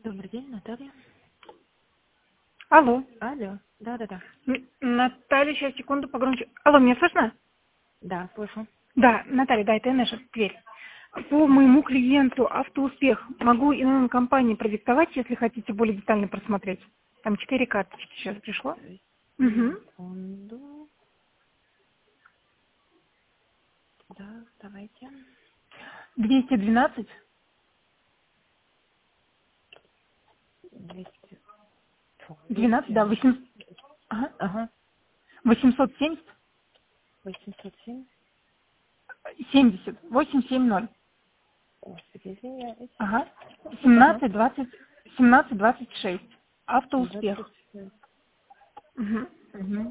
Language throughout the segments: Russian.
Добрый день, Наталья. Алло. Алло. Да. Наталья, сейчас, секунду, погромче. Алло, меня слышно? Да, слышу. Да, Наталья, да, это Энеша, дверь. По моему клиенту «Автоуспех» могу и номер компании продиктовать, если хотите более детально просмотреть. Там 4 карточки сейчас пришло. Угу. Секунду. Да, давайте. 212, 200. 12, да, 800, ага, Ага. 870, 807. 70, 870, Господи, извиняюсь. ага, Ага. 17, 20, 17, 26. «Автоуспех». 26. Угу. Угу.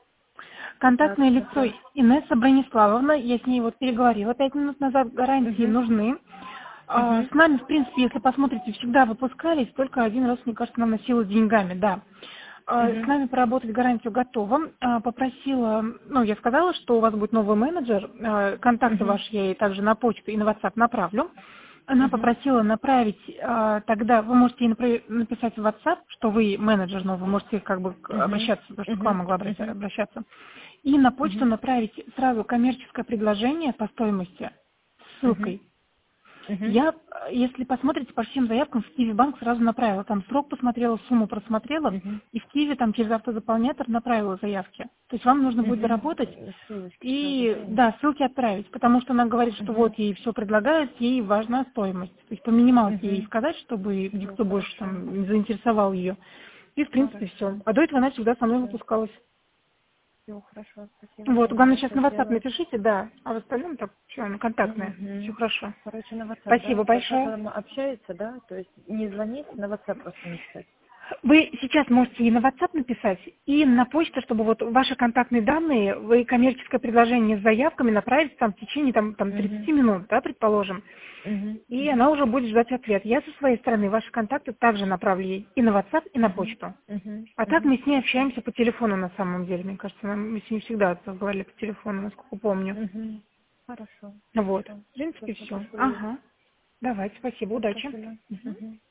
Так, Контактное лицо смотрю. Инесса Брониславовна, я с ней вот переговорила 5 минут назад, гарантии Угу. нужны. Угу. С нами, в принципе, если посмотрите, всегда выпускались, только один раз, мне кажется, нам носила деньгами, да. С Угу. нами поработать гарантию готова. Попросила, я сказала, что у вас будет новый менеджер, контакты Угу. ваши я ей также на почту и на WhatsApp направлю. Она Угу. попросила направить, тогда вы можете ей написать в WhatsApp, что вы менеджер новый, можете как бы Угу. обращаться, потому что к вам Угу. могла Угу. обращаться. И на почту Угу. направить сразу коммерческое предложение по стоимости с Угу. ссылкой. Угу. Я, если посмотрите по всем заявкам, в Киви банк сразу направила. Там срок посмотрела, сумму просмотрела, Угу. и в Киви там через автозаполнятор направила заявки. То есть вам нужно будет доработать Угу. Ссылочки сразу, и, да? да, ссылки отправить, потому что она говорит, что Угу. вот ей все предлагают, ей важна стоимость. То есть по минималке ей Угу. сказать, чтобы Все никто больше хорошо. там не заинтересовал ее. И, в принципе, все. Хорошо. А до этого она всегда со мной Все. выпускалась. Все хорошо. Спасибо. Вот, Я главное знаю, сейчас что на WhatsApp сделаю. напишите, да, а в остальном так, все, она контактная, все Угу. хорошо. Короче, на WhatsApp, Спасибо да? В WhatsApp большое. она общается, да? То есть не звонить, на WhatsApp просто написать. Вы сейчас можете и на WhatsApp написать, и на почту, чтобы вот ваши контактные данные, вы коммерческое предложение с заявками направить там в течение там 30 Угу. минут, да, предположим. Угу. И Угу. она уже будет ждать ответ. Я со своей стороны ваши контакты также направлю ей и на WhatsApp, и на Угу. почту. Угу. А так Угу. мы с ней Хорошо. общаемся по телефону на самом деле, мне кажется. Мы с ней всегда разговаривали по телефону, насколько помню. Угу. Хорошо. Вот. Хорошо. В принципе, Спасибо все. большое. Ага. Давайте, спасибо, Все, удачи. спасибо. Мгм. Угу.